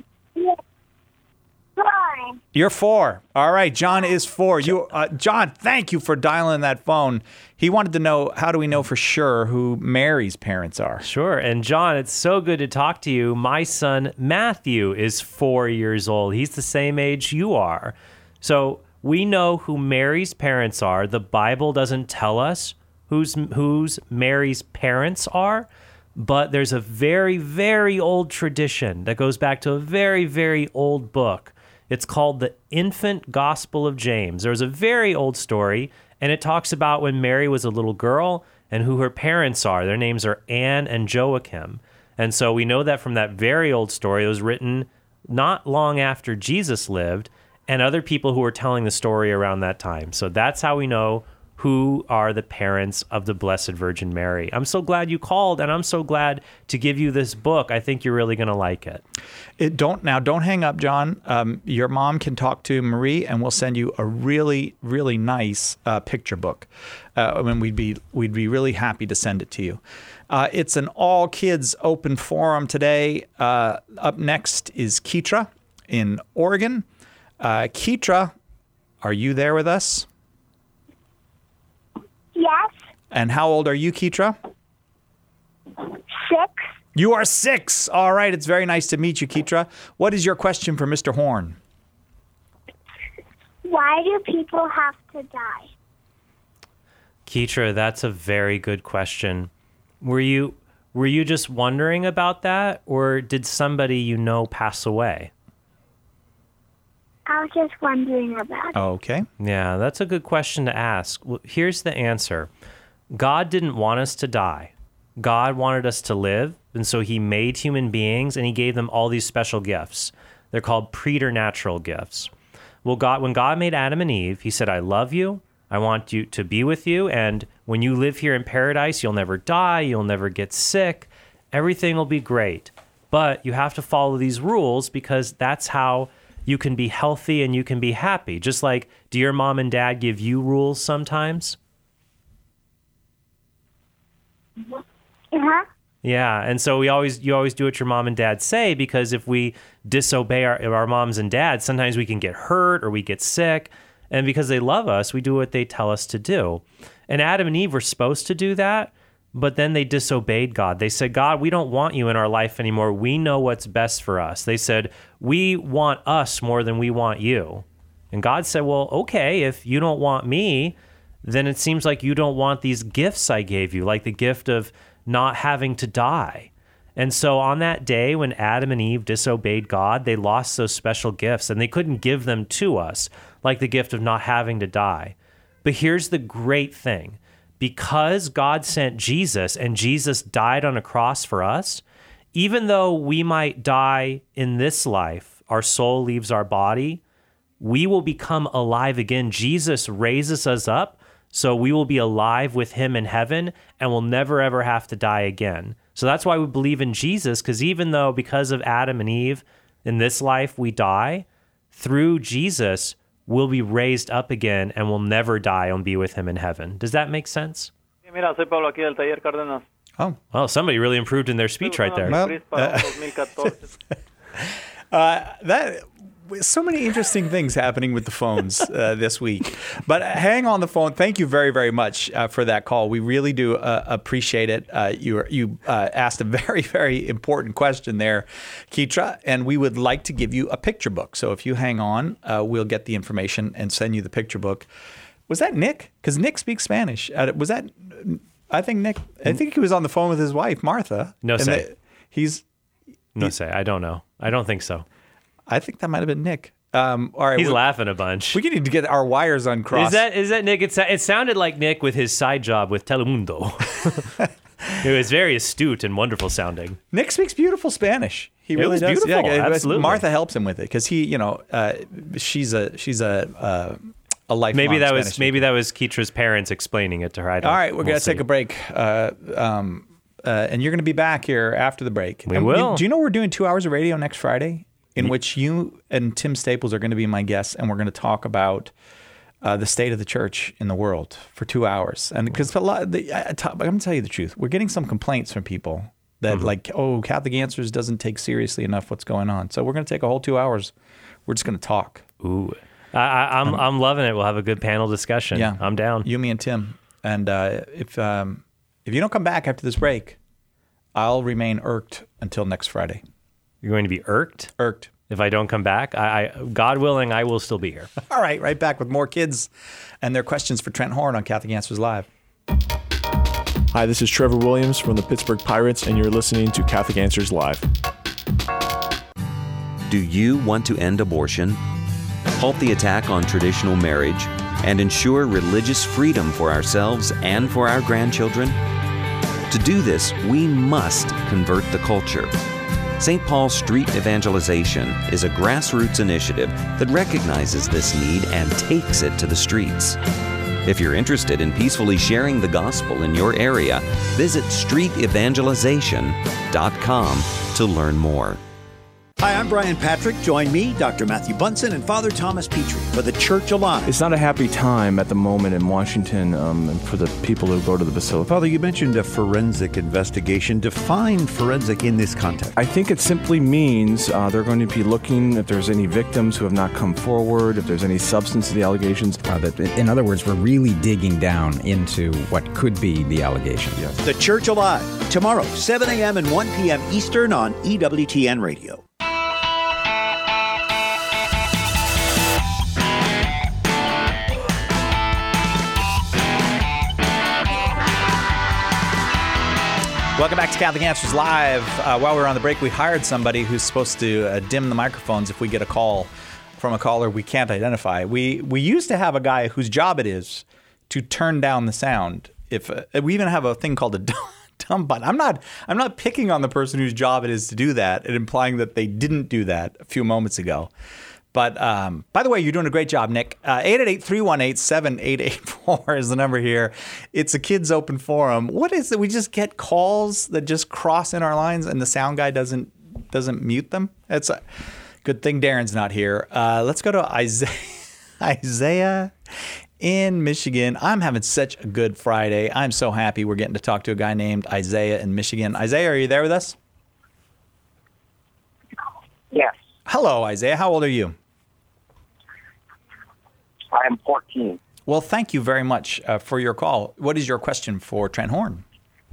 4. You're 4. All right, John is 4. John, thank you for dialing that phone. He wanted to know, how do we know for sure who Mary's parents are? Sure. And John, it's so good to talk to you. My son, Matthew, is 4 years old. He's the same age you are. So we know who Mary's parents are. The Bible doesn't tell us who's Mary's parents are, but there's a very, very old tradition that goes back to a very, very old book. It's called the Infant Gospel of James. There's a very old story, and it talks about when Mary was a little girl and who her parents are. Their names are Anne and Joachim. And so we know that from that very old story. It was written not long after Jesus lived, and other people who were telling the story around that time. So that's how we know who are the parents of the Blessed Virgin Mary. I'm so glad you called, and I'm so glad to give you this book. I think you're really going to like it. Don't hang up, John. Your mom can talk to Marie, and we'll send you a really, really nice picture book. And we'd be really happy to send it to you. It's an all-kids open forum today. Up next is Keetra in Oregon. Keetra, are you there with us? Yes. And how old are you, Keetra? 6. You are 6. All right. It's very nice to meet you, Keetra. What is your question for Mr. Horn? Why do people have to die? Keetra, that's a very good question. Were you just wondering about that, or did somebody you know pass away? I was just wondering about it. Okay. Yeah, that's a good question to ask. Well, here's the answer. God didn't want us to die. God wanted us to live, and so he made human beings, and he gave them all these special gifts. They're called preternatural gifts. Well, when God made Adam and Eve, he said, I love you, I want you to be with you, and when you live here in paradise, you'll never die, you'll never get sick, everything will be great. But you have to follow these rules because that's how you can be healthy and you can be happy. Just like, do your mom and dad give you rules sometimes? Uh-huh. Yeah, and so you always do what your mom and dad say, because if we disobey our moms and dads, sometimes we can get hurt or we get sick. And because they love us, we do what they tell us to do. And Adam and Eve were supposed to do that, but then they disobeyed God. They said, God, we don't want you in our life anymore. We know what's best for us. They said, we want us more than we want you. And God said, well, okay, if you don't want me, then it seems like you don't want these gifts I gave you, like the gift of not having to die. And so on that day when Adam and Eve disobeyed God, they lost those special gifts, and they couldn't give them to us, like the gift of not having to die. But here's the great thing. Because God sent Jesus and Jesus died on a cross for us, even though we might die in this life, our soul leaves our body, we will become alive again. Jesus raises us up, so we will be alive with him in heaven and we'll never ever have to die again. So that's why we believe in Jesus, because even though because of Adam and Eve in this life we die, through Jesus we'll be raised up again and we'll never die and be with him in heaven. Does that make sense? Mira, soy Pablo aquí del Taller Cárdenas. Oh. Well, somebody really improved in their speech right there. So many interesting things happening with the phones this week. But hang on the phone. Thank you very, very much for that call. We really do appreciate it. You asked a very, very important question there, Keetra, and we would like to give you a picture book. So if you hang on, we'll get the information and send you the picture book. Was that Nick? Because Nick speaks Spanish. Was that... I think he was on the phone with his wife, Martha. No say. I don't know. I don't think so. I think that might have been Nick. All right, He's laughing a bunch. We need to get our wires uncrossed. Is that Nick? It sounded like Nick with his side job with Telemundo. It was very astute and wonderful sounding. Nick speaks beautiful Spanish. He really does. Beautiful. Yeah, absolutely. Martha helps him with it because he, she's a lifelong maybe that Spanish was maybe that was Keetra's parents explaining it to her. All right, we're gonna take a break, and you're gonna be back here after the break. We will. Do you know we're doing 2 hours of radio next Friday, in which you and Tim Staples are going to be my guests, and we're going to talk about the state of the church in the world for 2 hours. And because I'm going to tell you the truth, we're getting some complaints from people that Catholic Answers doesn't take seriously enough what's going on. So we're going to take a whole 2 hours. We're just going to talk. Ooh, I'm loving it. We'll have a good panel discussion. Yeah, I'm down. You, me, and Tim. And if you don't come back after this break, I'll remain irked until next Friday. You're going to be irked? Irked. If I don't come back, God willing, I will still be here. All right back with more kids and their questions for Trent Horn on Catholic Answers Live. Hi, this is Trevor Williams from the Pittsburgh Pirates, and you're listening to Catholic Answers Live. Do you want to end abortion, halt the attack on traditional marriage, and ensure religious freedom for ourselves and for our grandchildren? To do this, we must convert the culture. St. Paul's Street Evangelization is a grassroots initiative that recognizes this need and takes it to the streets. If you're interested in peacefully sharing the gospel in your area, visit streetevangelization.com to learn more. Hi, I'm Brian Patrick. Join me, Dr. Matthew Bunson, and Father Thomas Petrie for the Church Alive. It's not a happy time at the moment in Washington and for the people who go to the Basilica. Father, you mentioned a forensic investigation. Define forensic in this context. I think it simply means they're going to be looking if there's any victims who have not come forward, if there's any substance to the allegations. In other words, we're really digging down into what could be the allegation. Yes. The Church Alive, tomorrow, 7 a.m. and 1 p.m. Eastern on EWTN Radio. Welcome back to Catholic Answers Live. While we were on the break, we hired somebody who's supposed to dim the microphones if we get a call from a caller we can't identify. We used to have a guy whose job it is to turn down the sound. If we even have a thing called a dumb button. I'm not picking on the person whose job it is to do that and implying that they didn't do that a few moments ago. But by the way, you're doing a great job, Nick. 888-318-7884 is the number here. It's a kids open forum. What is it? We just get calls that just cross in our lines and the sound guy doesn't mute them. It's a good thing Darren's not here. Let's go to Isaiah in Michigan. I'm having such a good Friday. I'm so happy we're getting to talk to a guy named Isaiah in Michigan. Isaiah, are you there with us? Yes. Hello, Isaiah. How old are you? I am 14. Well, thank you very much for your call. What is your question for Trent Horn?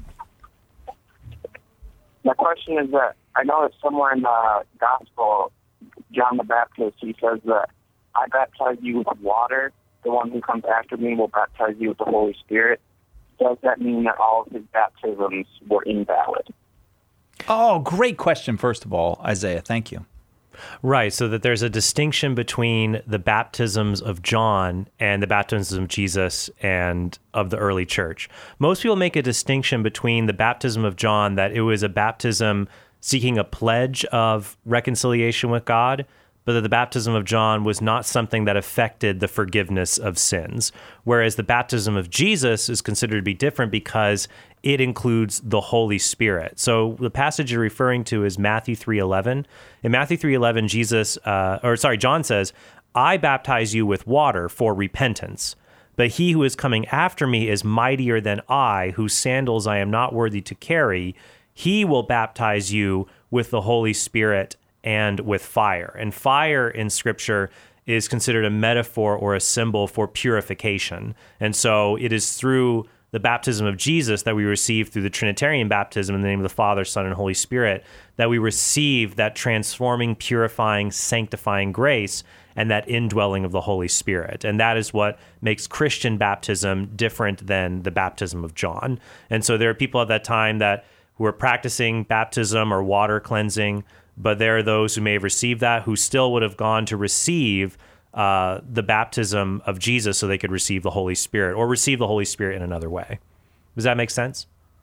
My question is that I know it's somewhere in the Gospel, John the Baptist, he says that I baptize you with water. The one who comes after me will baptize you with the Holy Spirit. Does that mean that all of his baptisms were invalid? Oh, great question, first of all, Isaiah. Thank you. Right, so that there's a distinction between the baptisms of John and the baptisms of Jesus and of the early church. Most people make a distinction between the baptism of John, that it was a baptism seeking a pledge of reconciliation with God, but that the baptism of John was not something that affected the forgiveness of sins. Whereas the baptism of Jesus is considered to be different because it includes the Holy Spirit. So the passage you're referring to is Matthew 3:11. In Matthew 3:11, John says, I baptize you with water for repentance, but he who is coming after me is mightier than I, whose sandals I am not worthy to carry. He will baptize you with the Holy Spirit and with fire. And fire in Scripture is considered a metaphor or a symbol for purification. And so it is through the baptism of Jesus that we receive through the Trinitarian baptism in the name of the Father, Son, and Holy Spirit, that we receive that transforming, purifying, sanctifying grace and that indwelling of the Holy Spirit. And that is what makes Christian baptism different than the baptism of John. And so there are people at that time that who were practicing baptism or water cleansing, But there are those who may have received that who still would have gone to receive the baptism of Jesus so they could receive the Holy Spirit or receive the Holy Spirit in another way. Does that make sense?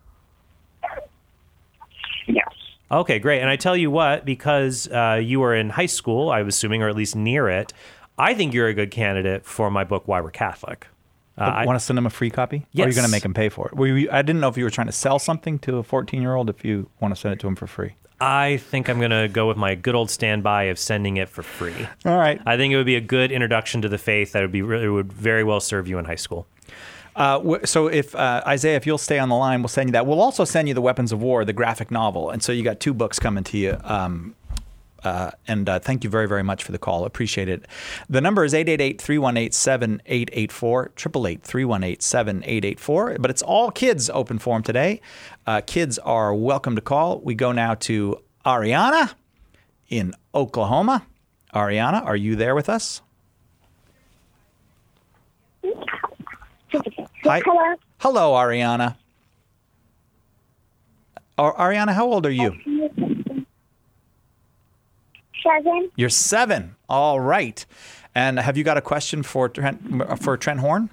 Yes. Okay, great. And I tell you what, because you were in high school, I was assuming, or at least near it, I think you're a good candidate for my book, Why We're Catholic. Want to send them a free copy? Yes. Or are you going to make them pay for it? I didn't know if you were trying to sell something to a 14-year-old, if you want to send it to them for free. I think I'm going to go with my good old standby of sending it for free. All right. I think it would be a good introduction to the faith that it would very well serve you in high school. So if Isaiah, if you'll stay on the line, we'll send you that. We'll also send you the Weapons of War, the graphic novel. And so you got 2 books coming to you. And thank you very, very much for the call. Appreciate it. The number is 888-318-7884, 888-318-7884. But it's all kids open forum today. Kids are welcome to call. We go now to Ariana in Oklahoma. Ariana, are you there with us? Hi. Hello. Hello, Ariana. Ariana, how old are you? 7. You're 7. All right. And have you got a question for Trent Horn?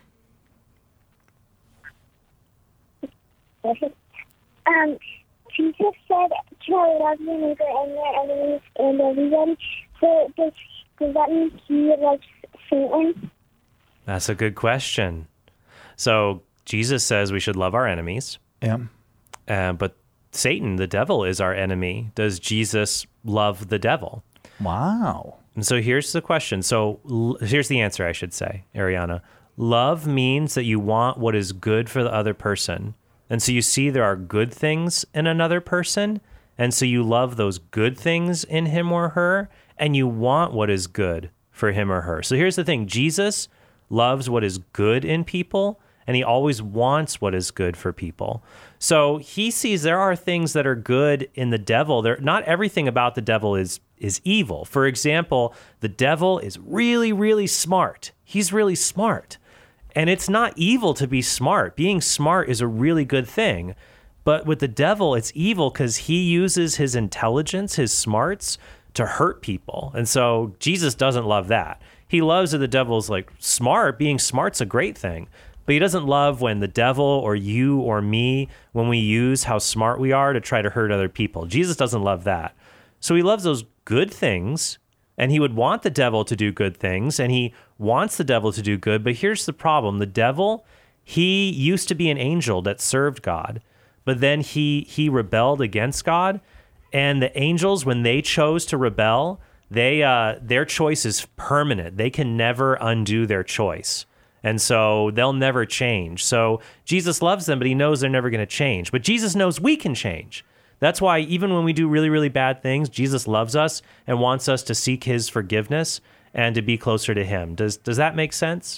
Jesus said to love your neighbor and your enemies and everybody. So does that mean he loves Satan? That's a good question. So Jesus says we should love our enemies. Yeah. But Satan, the devil, is our enemy. Does Jesus love the devil? Wow. And so here's the question. So here's the answer, I should say, Ariana. Love means that you want what is good for the other person. And so you see there are good things in another person. And so you love those good things in him or her. And you want what is good for him or her. So here's the thing. Jesus loves what is good in people. And he always wants what is good for people. So he sees there are things that are good in the devil. Not everything about the devil is evil. For example, the devil is really, really smart. He's really smart. And it's not evil to be smart. Being smart is a really good thing. But with the devil, it's evil because he uses his intelligence, his smarts, to hurt people. And so Jesus doesn't love that. He loves that the devil's like smart. Being smart's a great thing. But he doesn't love when the devil or you or me, when we use how smart we are to try to hurt other people. Jesus doesn't love that. So he loves those good things, and he would want the devil to do good things, and he wants the devil to do good. But here's the problem. The devil, he used to be an angel that served God, but then he rebelled against God. And the angels, when they chose to rebel, their choice is permanent. They can never undo their choice. And so they'll never change. So Jesus loves them, but he knows they're never going to change. But Jesus knows we can change. That's why even when we do really, really bad things, Jesus loves us and wants us to seek his forgiveness and to be closer to him. Does that make sense?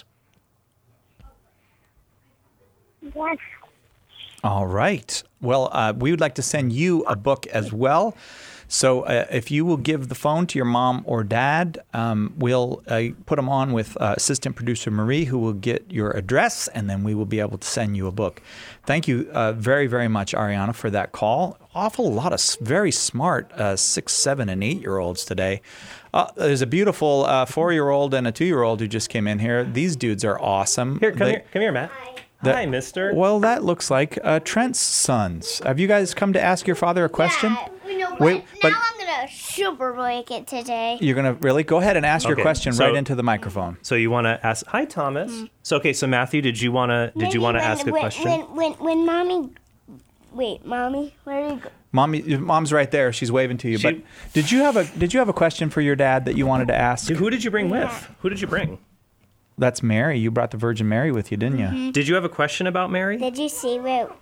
Yes. All right. Well, we would like to send you a book as well. So if you will give the phone to your mom or dad, we'll put them on with assistant producer Marie, who will get your address, and then we will be able to send you a book. Thank you very, very much, Ariana, for that call. Awful lot of very smart 6, 7, and 8-year-olds today. There's a beautiful 4-year-old and a 2-year-old who just came in here. These dudes are awesome. Come here, Matt. Hi, mister. Well, that looks like Trent's sons. Have you guys come to ask your father a question? Yeah, you know what? Wait, but now I'm going to super break it today. you're going to really? Go ahead and ask your question right into the microphone. So you want to ask? Hi, Thomas. So Matthew, did you want to ask a question? When mommy, mommy, where are you going? Mom's right there. She's waving to you. But did you have a question for your dad that you wanted to ask? Who did you bring with? Who did you bring? That's Mary. You brought the Virgin Mary with you, didn't you? Mm-hmm. Did you have a question about Mary? Did you see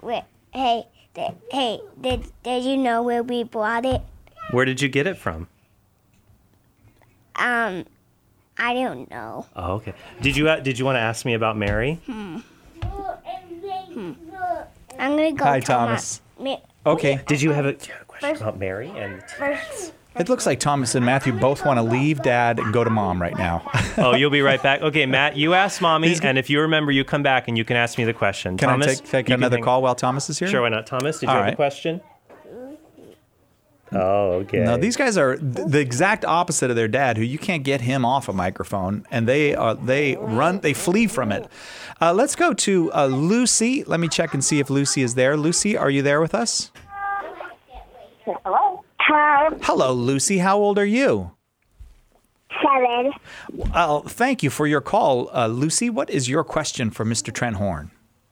did you know where we bought it? Where did you get it from? I don't know. Oh, okay. Did you want to ask me about Mary? I'm gonna go. Hi, Thomas. Okay. Did you have a question about Mary? It looks like Thomas and Matthew both want to leave Dad and go to Mom right now. Oh, you'll be right back. Okay, Matt, you ask Mommy, and if you remember, you come back and you can ask me the question. Can Thomas, I take another call while Thomas is here? Sure, why not? Thomas, did you have a question? Oh, okay. No, these guys are the exact opposite of their dad, who you can't get him off a microphone, and they flee from it. Let's go to Lucy. Let me check and see if Lucy is there. Lucy, are you there with us? Hello. Hi. Hello, Lucy. How old are you? 7. Well, thank you for your call, Lucy. What is your question for Mr. Trent Horn?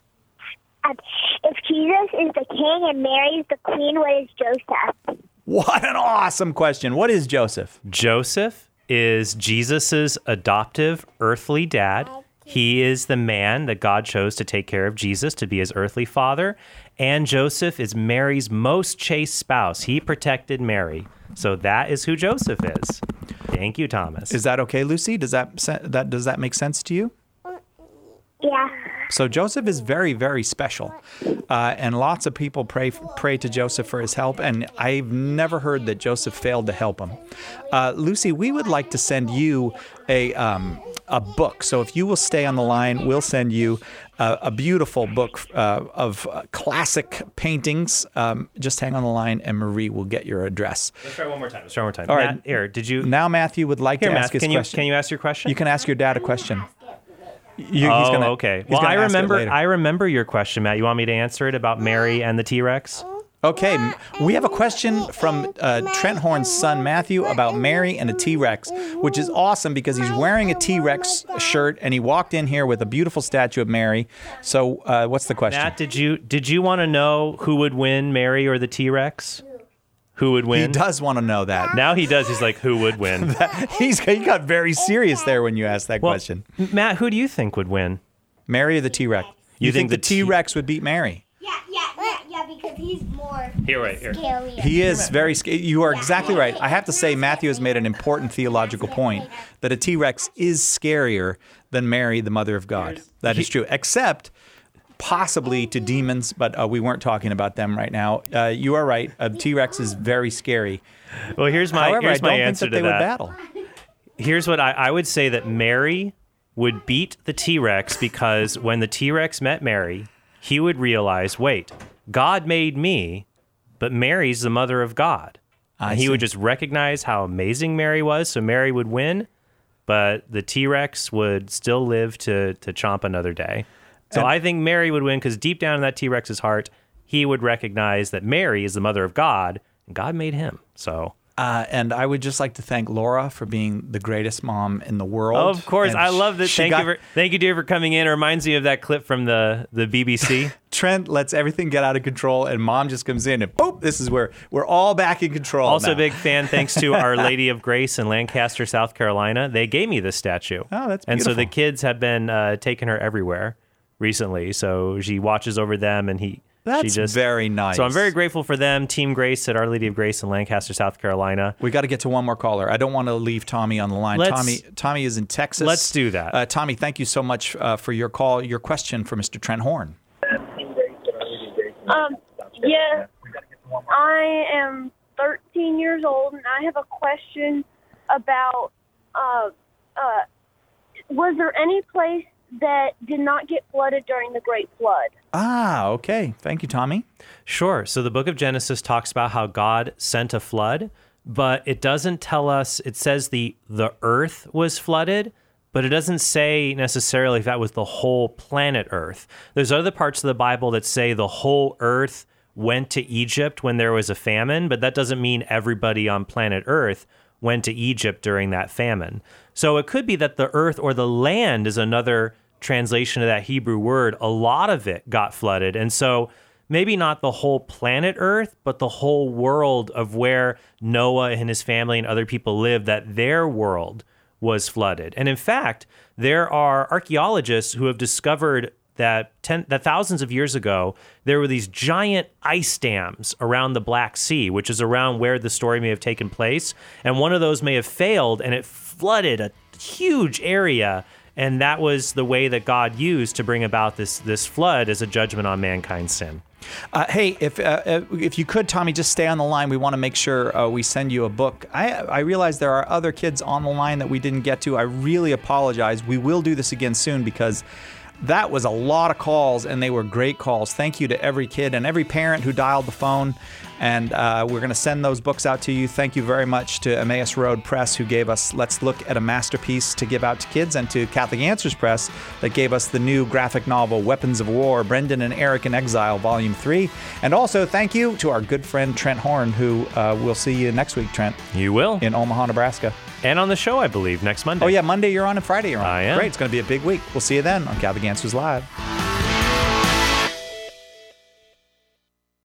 If Jesus is the king and Mary is the queen, what is Joseph? What an awesome question. What is Joseph? Joseph is Jesus's adoptive earthly dad. He is the man that God chose to take care of Jesus, to be his earthly father. And Joseph is Mary's most chaste spouse. He protected Mary. So that is who Joseph is. Thank you, Thomas. Is that okay, Lucy? Does that make sense to you? Yeah. So Joseph is very, very special, and lots of people pray to Joseph for his help, and I've never heard that Joseph failed to help him. Lucy, we would like to send you a book. So if you will stay on the line, we'll send you a beautiful book of classic paintings. Just hang on the line, and Marie will get your address. Let's try one more time. All right. Matt, here, did you? Now Matthew would like to ask his question. Can you ask your question? You can ask your dad a question. Okay. Well, I remember your question, Matt. You want me to answer it about Mary and the T-Rex? Okay, we have a question from Trent Horn's son, Matthew, about Mary and a T-Rex, which is awesome because he's wearing a T-Rex shirt and he walked in here with a beautiful statue of Mary. So what's the question? Matt, did you want to know who would win, Mary or the T-Rex? Who would win? He does want to know that. Now he does. He's like, who would win? He got very serious there when you asked that question. Matt, who do you think would win? Mary or the T-Rex? You think the T-Rex would beat Mary? Yeah, because he's more scary. He is very scary. You are exactly right. I have to say, Matthew has made an important theological point that a T-Rex is scarier than Mary, the Mother of God. That is true, except possibly to demons, but we weren't talking about them right now. You are right. A T-Rex is very scary. Well, here's my However, here's I my don't answer think that to they that. would battle. Here's what I would say, that Mary would beat the T-Rex because when the T-Rex met Mary, he would realize, wait, God made me, but Mary's the mother of God. And he would just recognize how amazing Mary was, so Mary would win, but the T-Rex would still live to chomp another day. So I think Mary would win because deep down in that T-Rex's heart, he would recognize that Mary is the mother of God, and God made him. So... and I would just like to thank Laura for being the greatest mom in the world. Of course, and I love that. Thank you, dear, for coming in. It reminds me of that clip from the BBC. Trent lets everything get out of control, and Mom just comes in, and boop, this is where we're all back in control. Also, now. big fan. Thanks to Our Lady of Grace in Lancaster, South Carolina. They gave me this statue. Oh, that's beautiful. And so the kids have been taking her everywhere recently. So she watches over them, and That's very nice. So I'm very grateful for them. Team Grace at Our Lady of Grace in Lancaster, South Carolina. We got to get to one more caller. I don't want to leave Tommy on the line. Tommy is in Texas. Let's do that. Tommy, thank you so much for your call. Your question for Mr. Trent Horn. Yeah, I am 13 years old, and I have a question about was there any place that did not get flooded during the Great Flood? Ah, okay. Thank you, Tommy. Sure. So the book of Genesis talks about how God sent a flood, but it doesn't tell us, it says the earth was flooded, but it doesn't say necessarily if that was the whole planet Earth. There's other parts of the Bible that say the whole earth went to Egypt when there was a famine, but that doesn't mean everybody on planet Earth went to Egypt during that famine. So it could be that the earth or the land is another translation of that Hebrew word. A lot of it got flooded. And so maybe not the whole planet Earth, but the whole world of where Noah and his family and other people lived, that their world was flooded. And in fact, there are archaeologists who have discovered that thousands of years ago, there were these giant ice dams around the Black Sea, which is around where the story may have taken place. And one of those may have failed, and it flooded a huge area. And that was the way that God used to bring about this flood as a judgment on mankind's sin. Hey, if you could, Tommy, just stay on the line. We want to make sure we send you a book. I realize there are other kids on the line that we didn't get to. I really apologize. We will do this again soon because That was a lot of calls, and they were great calls. Thank you to every kid and every parent who dialed the phone. And we're going to send those books out to you. Thank you very much to Emmaus Road Press, who gave us Let's Look at a Masterpiece to give out to kids, and to Catholic Answers Press, that gave us the new graphic novel, Weapons of War, Brendan and Eric in Exile, Volume 3. And also thank you to our good friend Trent Horn, who we'll see you next week, Trent. You will. In Omaha, Nebraska. And on the show, I believe, next Monday. Oh, yeah, Monday you're on and Friday you're on. I am. Great, it's going to be a big week. We'll see you then on Catholic Answers Live.